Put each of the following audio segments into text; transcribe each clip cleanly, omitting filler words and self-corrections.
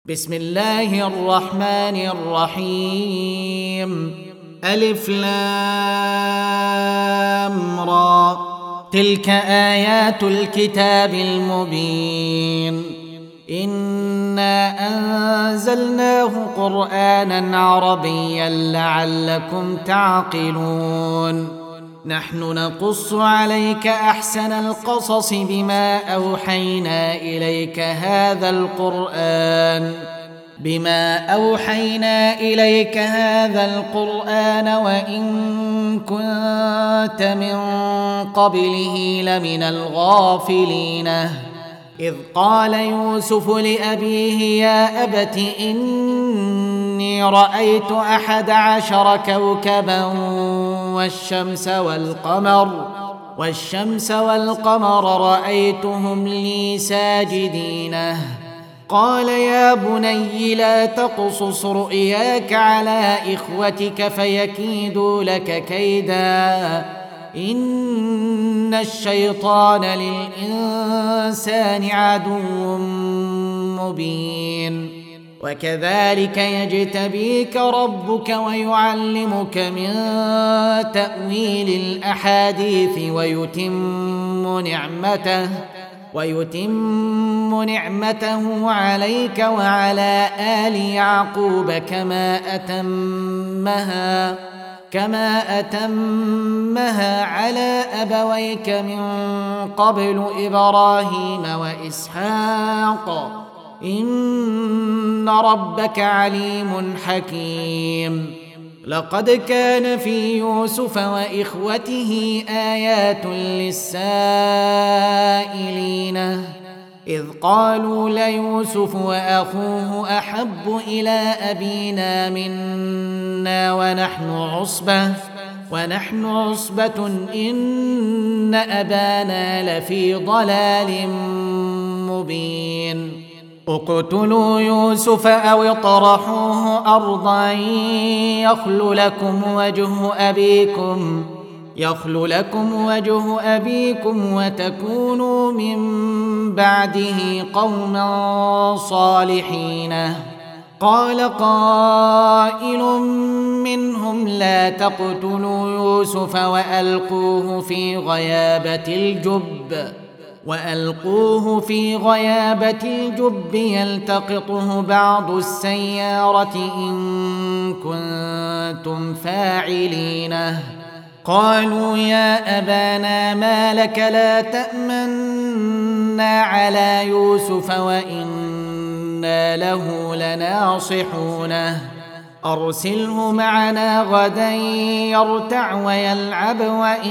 بسم الله الرحمن الرحيم. ألف لام را، تلك آيات الكتاب المبين. إنا أنزلناه قرآنا عربيا لعلكم تعقلون. نحن نقص عليك أحسن القصص بما أوحينا إليك هذا القرآن وإن كنت من قبله لمن الغافلين. إذ قال يوسف لأبيه يا أبت إني رأيت 11 كوكبا والشمس والقمر رأيتهم لي ساجدين. قال يا بني لا تقصص رؤياك على إخوتك فيكيدوا لك كيدا، إن الشيطان للإنسان عدو مبين. وكذلك يجتبيك ربك ويعلمك من تأويل الأحاديث ويتم نعمته عليك وعلى آل يعقوب كما أتمها على أبويك من قبل إبراهيم وإسحاق، إن ربك عليم حكيم. لقد كان في يوسف وإخوته آيات للسائلين، إذ قالوا ليوسف وأخوه أحب إلى أبينا منا ونحن عصبة إن أبانا لفي ضلال مبين. اقتلوا يوسف أو اطرحوه أرضا يخل لكم وجه أبيكم وتكونوا من بعده قوما صالحين. قال قائل منهم لا تقتلوا يوسف وألقوه في غيابة الجب يلتقطه بعض السيارة إن كنتم فاعلين. قالوا يا أبانا ما لك لا تأمنا على يوسف وإنا له لناصحونه، أرسله معنا غدا يرتع ويلعب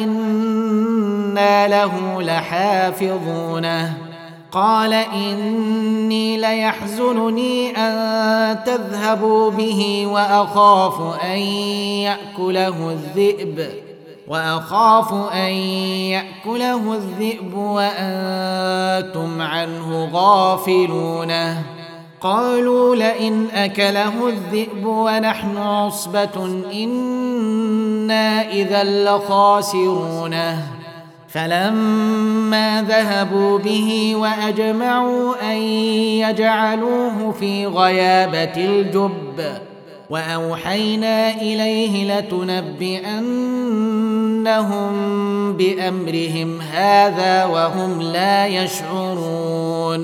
وإنا له لحافظونه. قال إني ليحزنني أن تذهبوا به وأخاف أن يأكله الذئب وأنتم عنه غافلون. قالوا لئن أكله الذئب ونحن عصبة إنا إذا لخاسرون. فلما ذهبوا به وأجمعوا أن يجعلوه في غيابة الجب وأوحينا إليه لتنبئنهم بأمرهم هذا وهم لا يشعرون.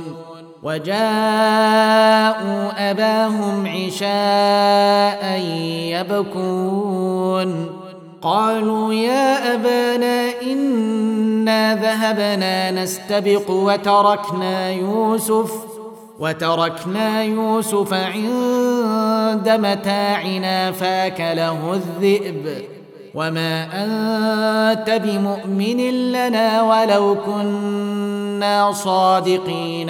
وجاءوا أباهم عشاء يبكون. قالوا يا أبانا إنا ذهبنا نستبق وتركنا يوسف عند متاعنا فأكله الذئب وما أنت بمؤمن لنا ولو كنا صادقين.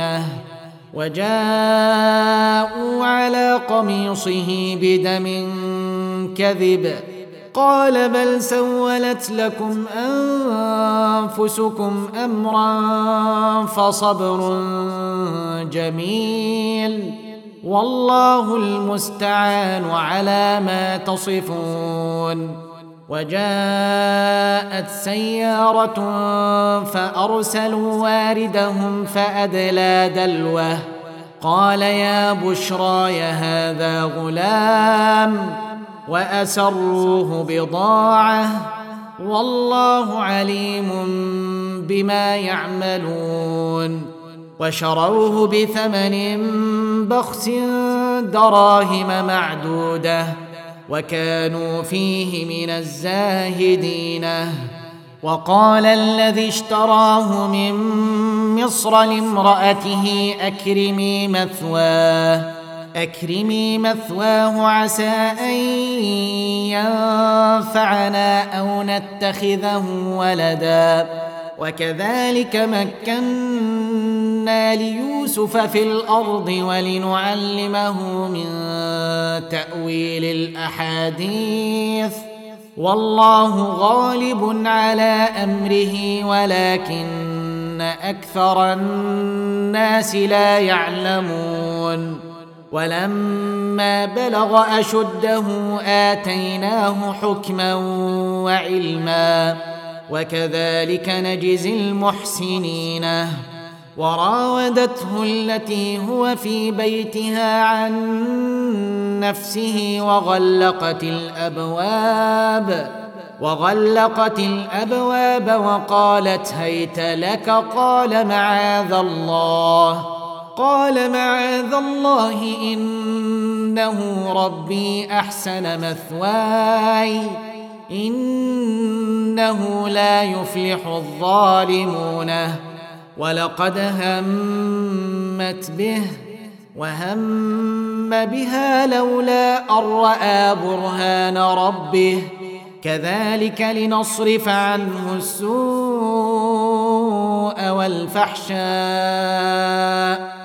وجاءوا على قميصه بدم كذب قال بل سولت لكم أنفسكم أمرا فصبر جميل والله المستعان على ما تصفون. وجاءت سيارة فأرسلوا واردهم فأدلى دلوه قال يا بشرى هذا غلام وأسروه بضاعة والله عليم بما يعملون وشروه بثمن بخس دراهم معدودة وكانوا فيه من الزاهدين. وقال الذي اشتراه من مصر لامرأته أكرمي مثواه عسى أن ينفعنا أو نتخذه ولدا وكذلك مكنا ليوسف في الأرض ولنعلمه من تأويل الأحاديث والله غالب على أمره ولكن أكثر الناس لا يعلمون. ولما بلغ أشده آتيناه حكما وعلما وكذلك نجزي المحسنين. وراودته التي هو في بيتها عن نفسه وغلقت الأبواب وقالت هيت لك قال معاذ الله إنه ربي أحسن مثواي إنه لا يفلح الظالمون. ولقد همت به وهم بها لولا أن رأى برهان ربه كذلك لنصرف عنه السوء والفحشاء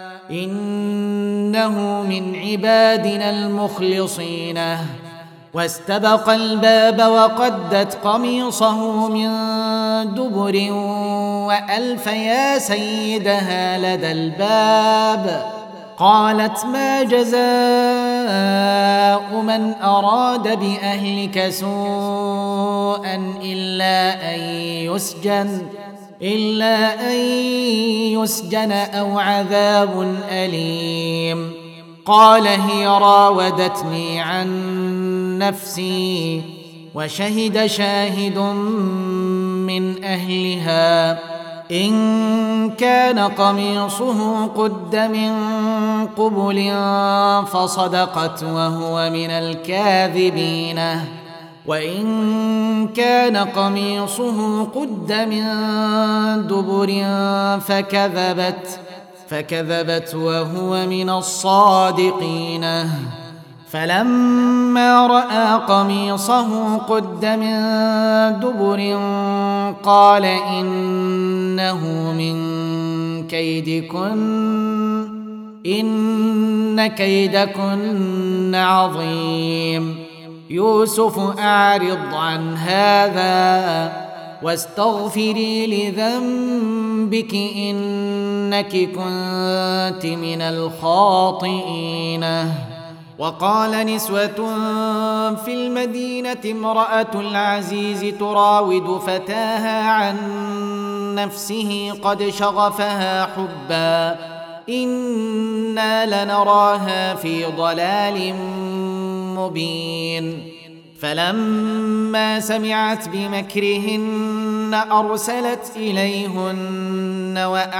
إنه من عبادنا المخلصين. واستبق الباب وقدت قميصه من دبر وألف يا سيدها لدى الباب قالت ما جزاء من أراد بأهلك سوءا إلا أن يسجن أو عذاب أليم. قال هي راودتني عن نفسي وشهد شاهد من أهلها إن كان قميصه قد من قبل فصدقت وهو من الكاذبين وإن كان قميصه قد من دبر فكذبت وهو من الصادقين. فلما رأى قميصه قد من دبر قال إنه من إن كيدكن عظيم. يوسف أعرض عن هذا واستغفري لذنبك إنك كنت من الخاطئين. وقال نسوة في المدينة امرأة العزيز تراود فتاها عن نفسه قد شغفها حبا إنا لنراها في ضلال مبين. فلما سمعت بمكرهن أرسلت إليهن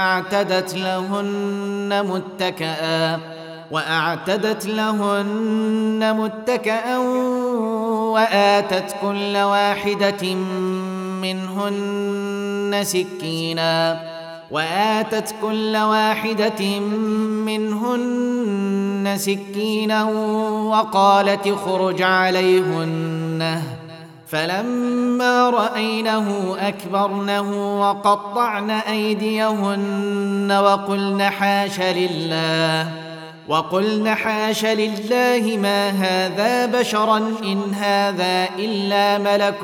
وأعتدت لهن متكئا وآتت كل واحدة منهن سكينا وقالت اخرج عليهن فلما رأينه أكبرنه وقطعن أيديهن وقلن حاش لله ما هذا بشرا إن هذا إلا ملك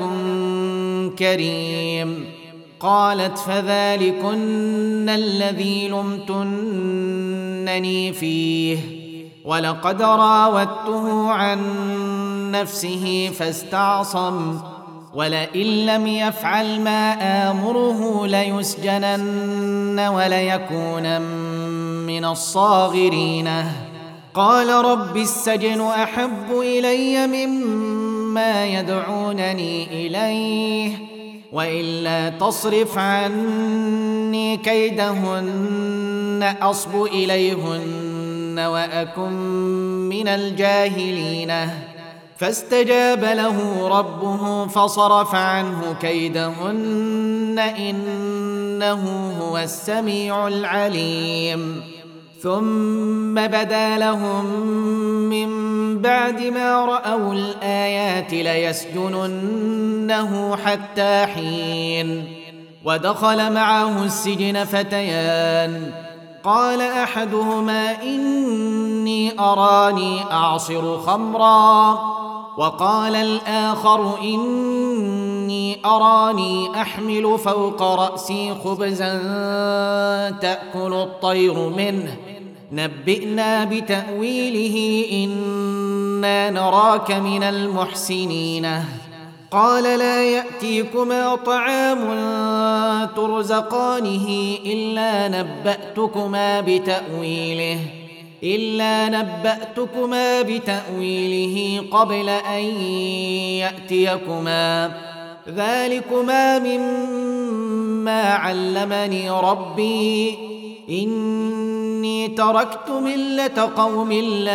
كريم. قالت فذلكن الذي لمتنني فيه ولقد راودته عن نفسه فاستعصم ولئن لم يفعل ما آمره ليسجنن وليكون من من الصاغرين قال رب السجن أحب إلي مما يدعونني إليه وإلا تصرف عني كيدهن أصب إليهن وأكن من الجاهلين فاستجاب له ربه فصرف عنه كيدهن إنه هو السميع العليم ثم بدا لهم من بعد ما رأوا الآيات ليسجننه حتى حين ودخل معه السجن فتيان قال أحدهما إني أراني أعصر خمرا وقال الآخر إني أراني أحمل فوق رأسي خبزا تأكل الطير منه نبئنا بتأويله إنا نراك من المحسنين قال لا يأتيكما طعام ترزقانه إلا نبأتكما بتأويله قبل أن يأتيكما ذلكما مما علمني ربي إني تركت ملة قوم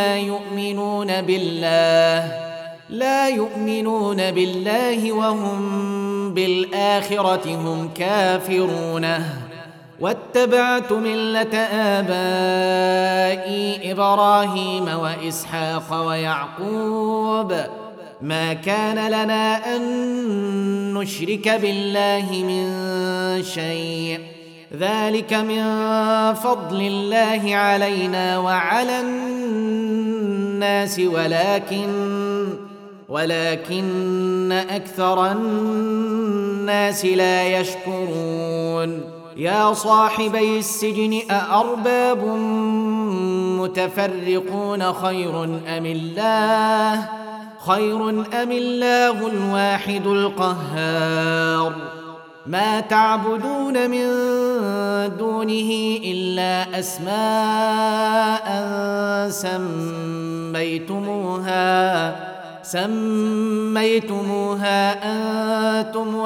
لا يؤمنون بالله وهم بالآخرة هم كافرون واتبعت ملة آبائي إبراهيم وإسحاق ويعقوب ما كان لنا أن نشرك بالله من شيء ذلك من فضل الله علينا وعلى الناس ولكن أكثر الناس لا يشكرون يا صاحبي السجن أأرباب متفرقون خير أم الله الواحد القهار ما تعبدون من دونه إلا أسماء سميتموها أنتم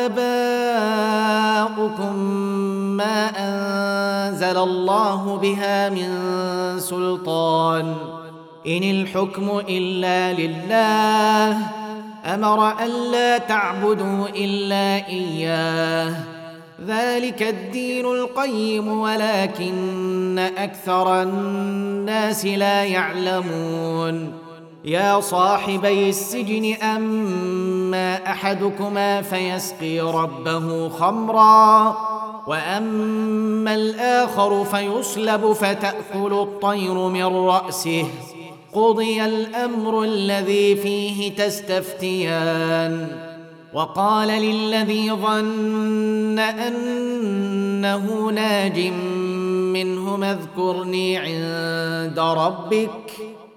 وآباؤكم ما أنزل الله بها من سلطان إن الحكم إلا لله أمر ألا تعبدوا إلا إياه ذلك الدين القيم ولكن أكثر الناس لا يعلمون يا صاحبي السجن أما أحدكما فيسقي ربه خمرا وأما الآخر فيصلب فتأكل الطير من رأسه قضي الأمر الذي فيه تستفتيان وقال للذي ظن أنه ناج منهما اذكرني عند ربك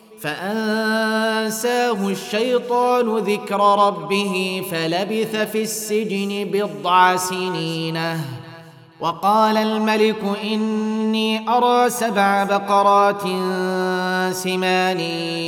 فأنساه الشيطان ذكر ربه فلبث في السجن 10 سنين وقال الملك إني أرى 7 بقرات سمان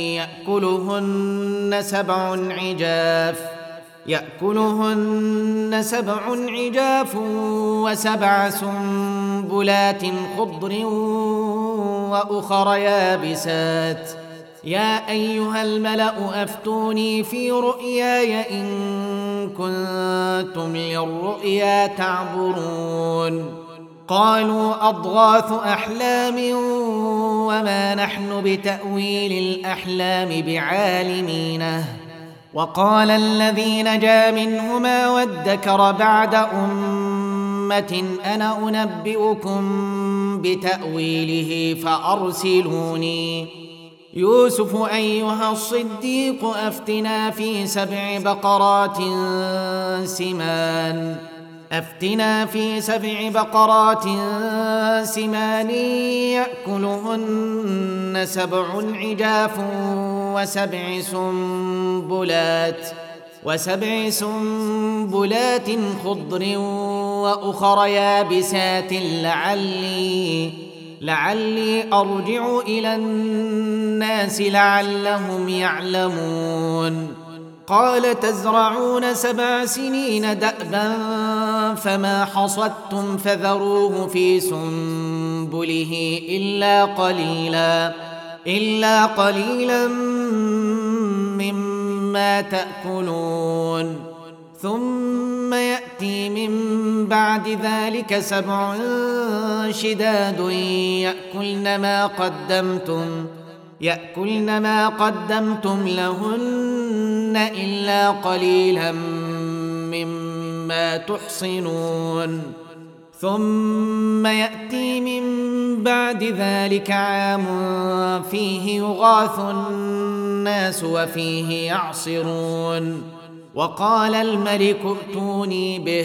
يأكلهن 7 عجاف و7 سنبلات خضر وأخر يابسات يا أيها الملأ أفتوني في رؤياي إن كنتم للرؤيا تعبرون قالوا أضغاث أحلام وما نحن بتأويل الأحلام بعالمين وقال الذي نجا منهما وادكر بعد أمة أنا أنبئكم بتأويله فأرسلوني يوسف أيها الصديق أفتنا في 7 بقرات سمان يأكلهن 7 عجاف و7 سنبلات خضر وأخر يابسات لعلي أرجع إلى الناس لعلهم يعلمون قال تزرعون 7 سنين دأبا فما حصدتم فذروه في سنبله إلا قليلا مما تأكلون ثم يأتي من بعد ذلك 7 شداد يأكلن ما قدمتم لهن إلا قليلا مما تحصنون ثم يأتي من بعد ذلك عام فيه يغاث الناس وفيه يعصرون وقال الملك ائتوني به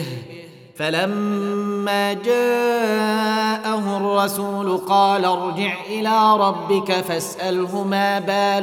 فلما جاءه الرسول قال ارجع إلى ربك فاسأله ما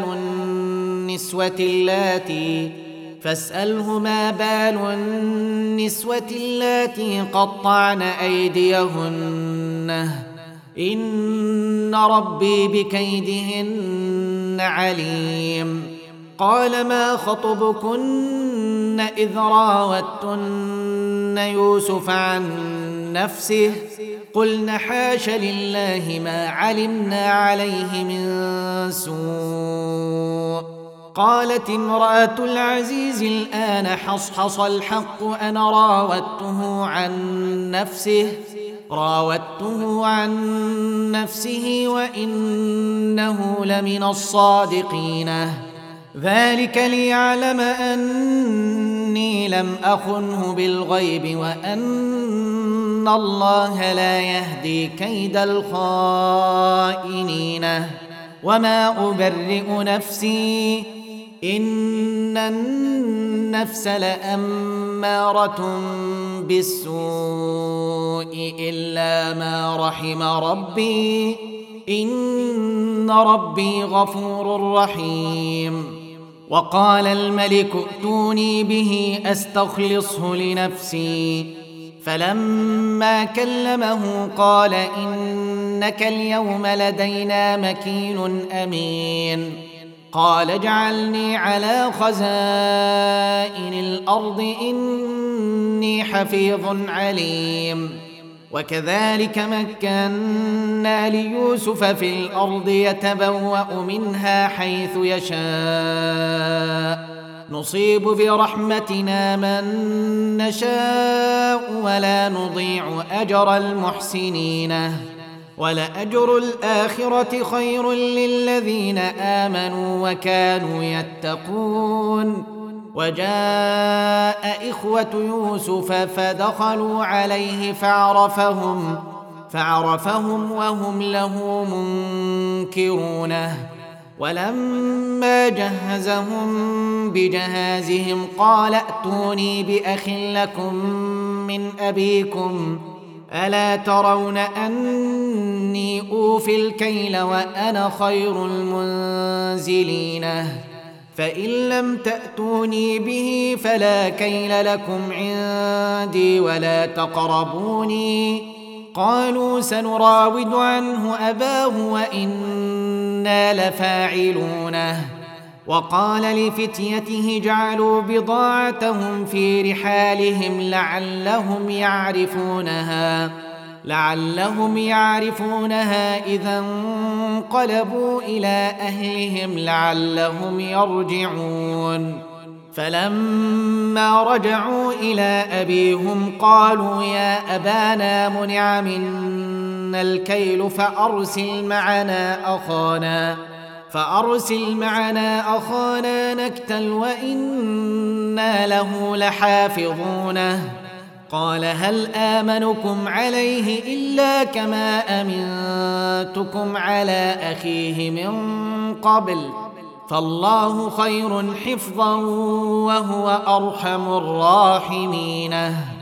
بال النسوة اللاتي قطعن أيديهن إن ربي بكيدهن عليم قال ما خطبكن إذ راوتن يوسف عن نفسه قلن حاش لله ما علمنا عليه من سوء قالت امرأة العزيز الآن حصحص الحق أنا راودته عن نفسه وإنه لمن الصادقين ذلك ليعلم أني لم أخنه بالغيب وأن الله لا يهدي كيد الخائنين وما أبرئ نفسي إن النفس لأمارة بالسوء إلا ما رحم ربي إن ربي غفور رحيم وقال الملك ائتوني به أستخلصه لنفسي فلما كلمه قال إنك اليوم لدينا مكين أمين قال اجعلني على خزائن الأرض إني حفيظ عليم وكذلك مكنا ليوسف في الأرض يتبوأ منها حيث يشاء نصيب برحمتنا من نشاء ولا نضيع أجر المحسنين ولأجر الآخرة خير للذين آمنوا وكانوا يتقون وجاء إخوة يوسف فدخلوا عليه فعرفهم وهم له منكرونه ولما جهزهم بجهازهم قال ائتوني بأخ لكم من أبيكم ألا ترون أني أوفي الكيل وأنا خير المنزلين فإن لم تأتوني به فلا كيل لكم عندي ولا تقربوني قالوا سنراود عنه أباه وإنا لفاعلونه وقال لفتيته جعلوا بضاعتهم في رحالهم لعلهم يعرفونها إذا انقلبوا إلى أهلهم لعلهم يرجعون فلما رجعوا إلى أبيهم قالوا يا أبانا منع منا الكيل فأرسل معنا أخانا نكتل وإنا له لحافظونه قال هل آمنكم عليه إلا كما أمنتكم على أخيه من قبل فالله خير حفظا وهو أرحم الراحمين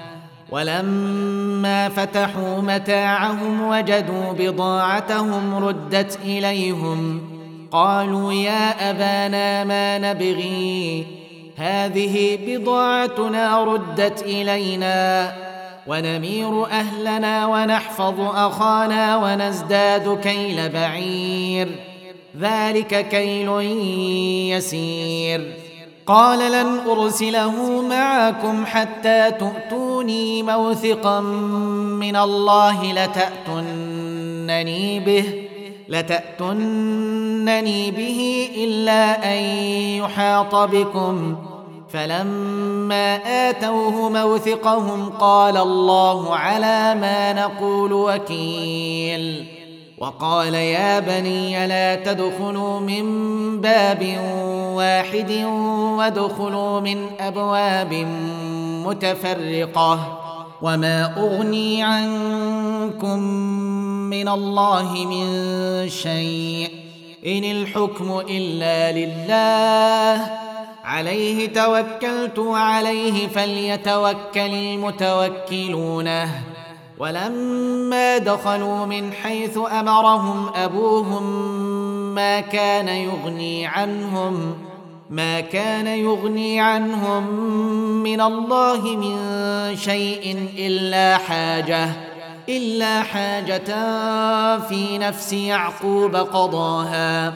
ولما فتحوا متاعهم وجدوا بضاعتهم ردت إليهم قالوا يا أبانا ما نبغي هذه بضاعتنا ردت إلينا ونمير أهلنا ونحفظ أخانا ونزداد كيل بعير، ذلك كيل يسير. قال لن أرسله معكم حتى تؤتوني موثقا من الله لتأتونني به إلا أن يحاط بكم. فلما آتوه موثقهم قال الله على ما نقول وكيل. وقال يا بني لا تدخلوا من باب واحد وادخلوا من أبواب متفرقة، وما أغني عنكم من الله من شيء، إن الحكم إلا لله، عليه توكلت وعليه فليتوكل المتوكلون. ولما دخلوا من حيث أمرهم أبوهم ما كان يغني عنهم من الله من شيء إلا حاجة في نفس يعقوب قضاها،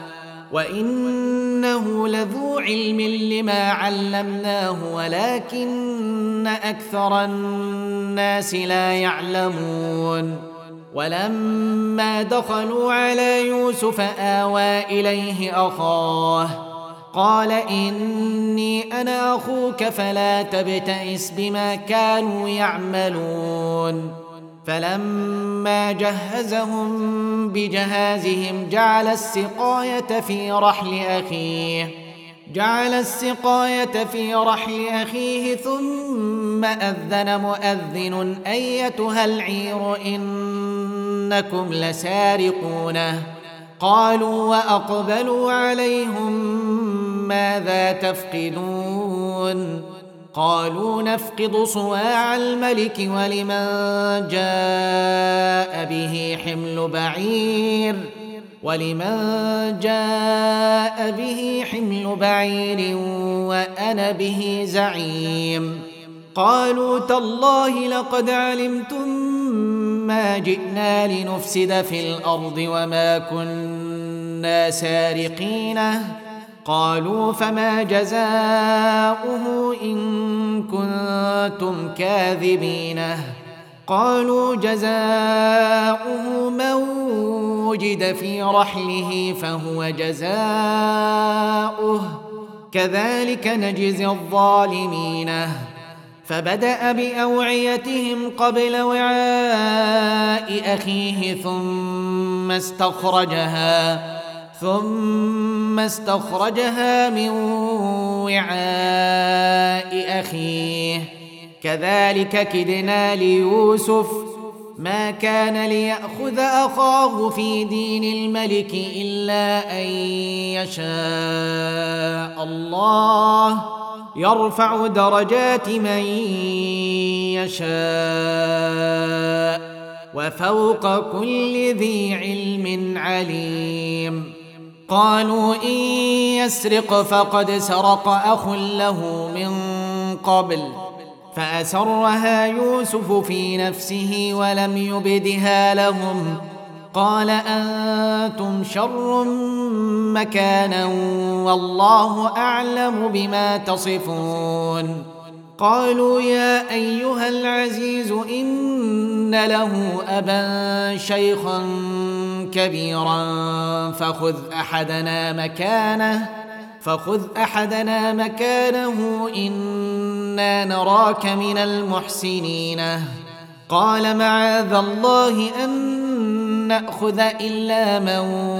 وإنه لذو علم لما علمناه ولكن أكثر الناس لا يعلمون. ولما دخلوا على يوسف آوى إليه أخاه قال إني أنا أخوك فلا تبتئس بما كانوا يعملون. فلما جهزهم بجهازهم جعل السقاية في رحل أخيه ثم أذن مؤذن أيتها العير إنكم لسارقونه. قالوا وأقبلوا عليهم ماذا تفقدون؟ قالوا نفقد صواع الملك ولمن جاء به حمل بعير وأنا به زعيم. قالوا تالله لقد علمتم ما جئنا لنفسد في الأرض وما كنا سارقين. قالوا فما جزاؤه إن كنتم كاذبين؟ قالوا جزاؤه من وجد في رحله فهو جزاؤه كذلك نجزي الظالمين. فبدأ بأوعيتهم قبل وعاء أخيه ثم استخرجها من وعاء أخيه كذلك كدنا ليوسف ما كان ليأخذ أخاه في دين الملك إلا أن يشاء الله يرفع درجات من يشاء وفوق كل ذي علم عليم. قالوا إن يسرق فقد سرق أخ له من قبل فأسرها يوسف في نفسه ولم يبدها لهم. قال أنتم شر مكانا والله أعلم بما تصفون. قالوا يا أيها العزيز إن له أبا شيخا كبيرا فخذ أحدنا مكانه إنا نراك من المحسنين. قال معاذ الله أن نأخذ إلا من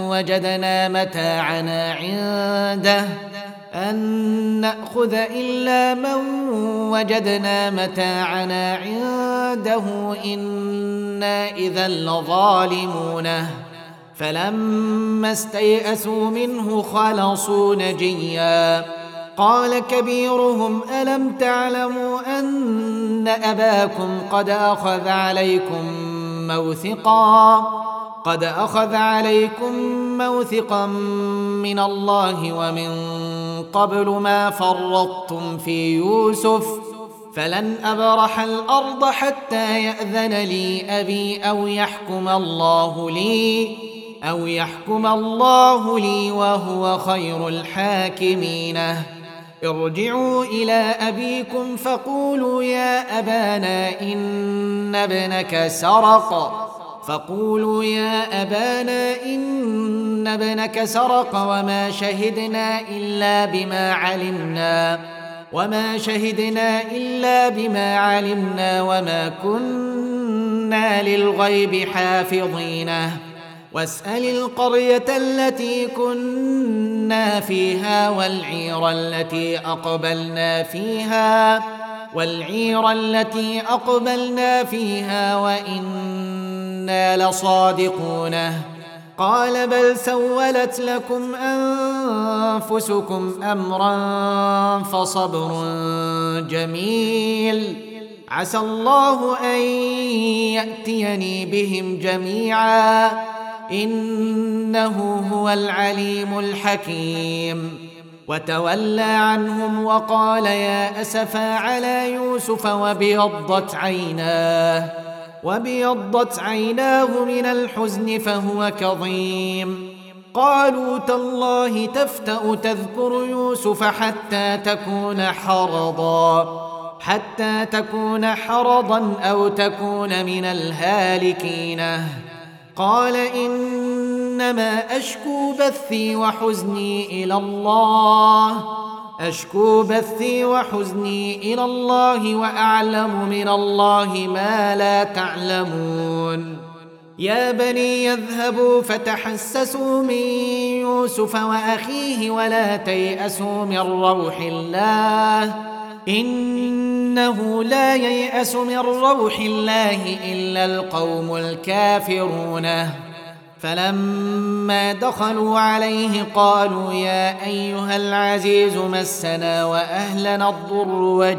وجدنا متاعنا عنده إنا إذا لظالمون. فلما استيئسوا منه خلصوا نجيا. قال كبيرهم ألم تعلموا أن أباكم قد أخذ عليكم موثقا من الله ومن قبل ما فرطتم في يوسف فلن أبرح الأرض حتى يأذن لي أبي أو يحكم الله لي وهو خير الحاكمين. ارجعوا إلى أبيكم فقولوا يا أبانا إن ابنك سرق وما شهدنا إلا بما علمنا وما كنا للغيب حافظين. واسأل القرية التي كنا فيها والعير التي أقبلنا فيها وإنا لصادقون. قال بل سولت لكم أنفسكم أمرا فصبر جميل عسى الله أن يأتيني بهم جميعا إنه هو العليم الحكيم. وتولى عنهم وقال يا أسفا على يوسف وابيضت عيناه من الحزن فهو كظيم. قالوا تالله تفتأ تذكر يوسف حتى تكون حرضا أو تكون من الهالكين. قال إنما أشكو بثي وحزني إلى الله وأعلم من الله ما لا تعلمون. يا بني يذهبوا فتحسسوا من يوسف وأخيه ولا تيأسوا من روح الله إنه لا ييأس من روح الله إلا القوم الكافرون. فلما دخلوا عليه قالوا يا أيها العزيز مسنا وأهلنا الضر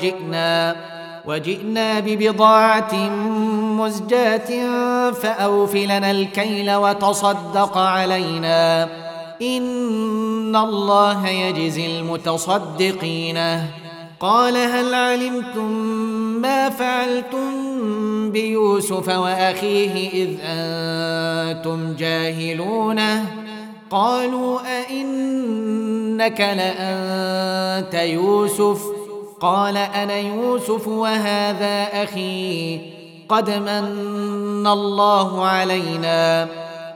وجئنا ببضاعة مزجاة فأوف لنا الكيل وتصدق علينا إن الله يجزي المتصدقين. قال هل علمتم ما فعلتم بيوسف وأخيه إذ أنتم جاهلون؟ قالوا أئنك لأنت يوسف؟ قال أنا يوسف وهذا أخي قد من الله علينا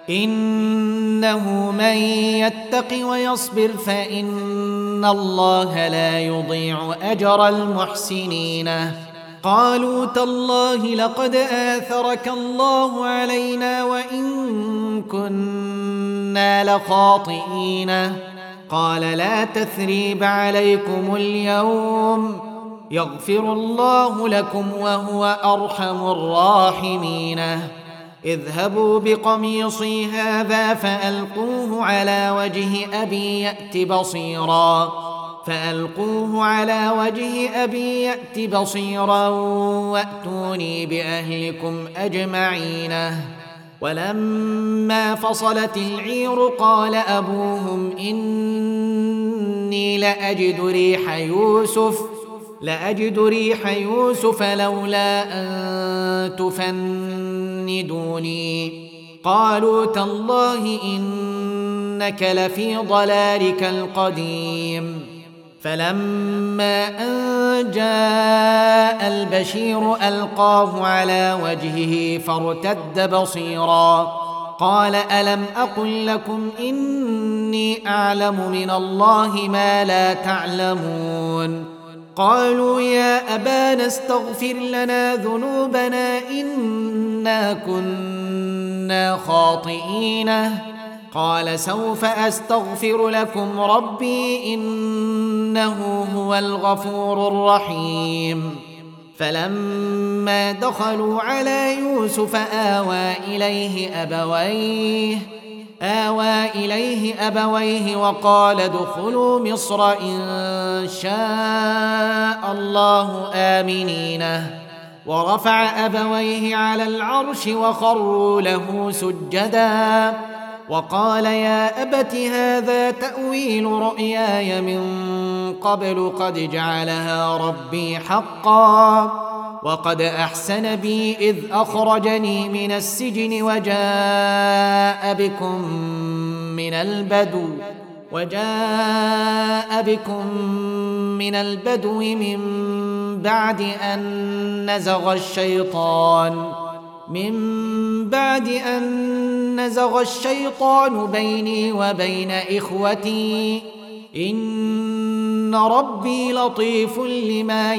إنه من يتق ويصبر فإن الله لا يضيع أجر المحسنين. قالوا تالله لقد آثرك الله علينا وإن كنا لخاطئين. قال لا تثريب عليكم اليوم يغفر الله لكم وهو أرحم الراحمين. اذهبوا بقميصي هذا فألقوه على وجه أبي يأت بصيرا وأتوني بأهلكم أجمعين. ولما فصلت العير قال أبوهم إني لأجد ريح يوسف لولا أن تفندوني. قالوا تالله إنك لفي ضلالك القديم. فلما أن جاء البشير ألقاه على وجهه فارتد بصيرا قال ألم أقل لكم إني أعلم من الله ما لا تعلمون. قالوا يا أبانا استغفر لنا ذنوبنا إنا كنا خاطئين. قال سوف أستغفر لكم ربي إنه هو الغفور الرحيم. فلما دخلوا على يوسف آوى إليه أبويه وقال ادخلوا مصر إن شاء الله آمنين. ورفع أبويه على العرش وخروا له سجدا وقال يا أبت هذا تأويل رؤياي من قبل قد جعلها ربي حقا وقد أحسن بي إذ أخرجني من السجن وجاء بكم من البدو من بعد أن نزغ الشيطان بيني وبين إخوتي إن ربي لطيف لما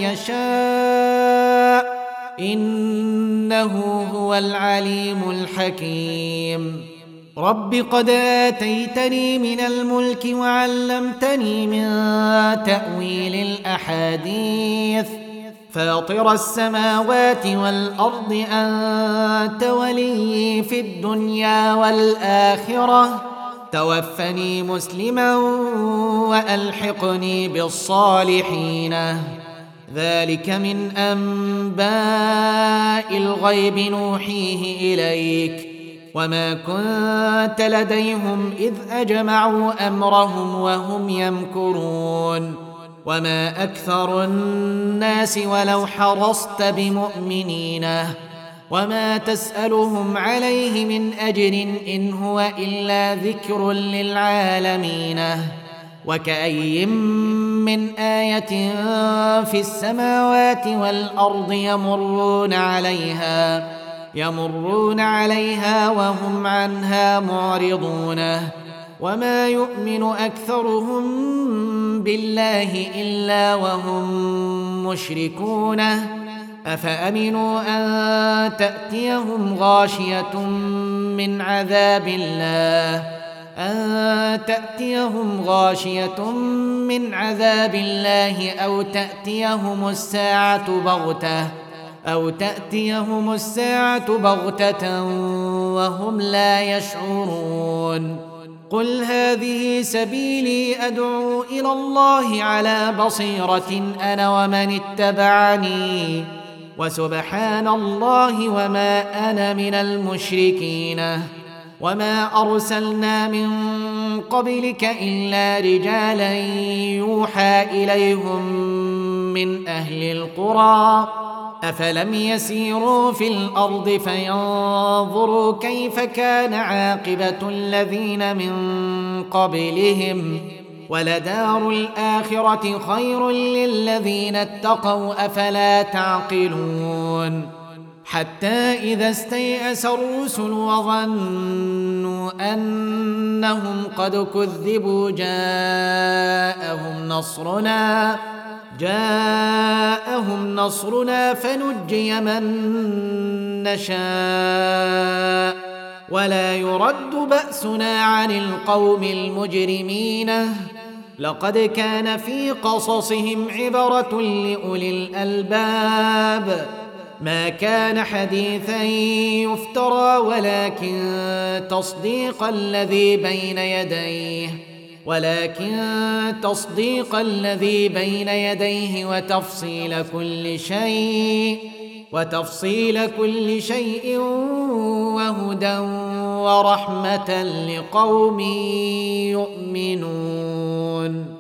يشاء إنه هو العليم الحكيم رب قد آتيتني من الملك وعلمتني من تأويل الأحاديث فاطر السماوات والأرض أنت ولي في الدنيا والآخرة توفني مسلما وألحقني بالصالحين ذلك من أنباء الغيب نوحيه إليك وما كنت لديهم إذ أجمعوا أمرهم وهم يمكرون وما أكثر الناس ولو حرصت بمؤمنين وما تسألهم عليه من أجر إن هو إلا ذكر للعالمين وكأي من آية في السماوات والأرض يمرون عليها وهم عنها معرضون وما يؤمن أكثرهم بالله إلا وهم مشركون أفأمنوا أن تأتيهم غاشية من عذاب الله أو تأتيهم الساعة بغتة وهم لا يشعرون قل هذه سبيلي أدعو إلى الله على بصيرة أنا ومن اتبعني وسبحان الله وما أنا من المشركين وما أرسلنا من قبلك إلا رجالا يوحى إليهم من أهل القرى أفلم يسيروا في الأرض فينظروا كيف كان عاقبة الذين من قبلهم ولدار الآخرة خير للذين اتقوا أفلا تعقلون حتى إذا استيأس الرسل وظنوا أنهم قد كذبوا جاءهم نصرنا فنجي من نشاء ولا يرد بأسنا عن القوم المجرمين لقد كان في قصصهم عبرة لأولي الألباب ما كان حديثا يفترى ولكن تصديق الذي بين يديه وتفصيل كل شيء وهدى ورحمة لقوم يؤمنون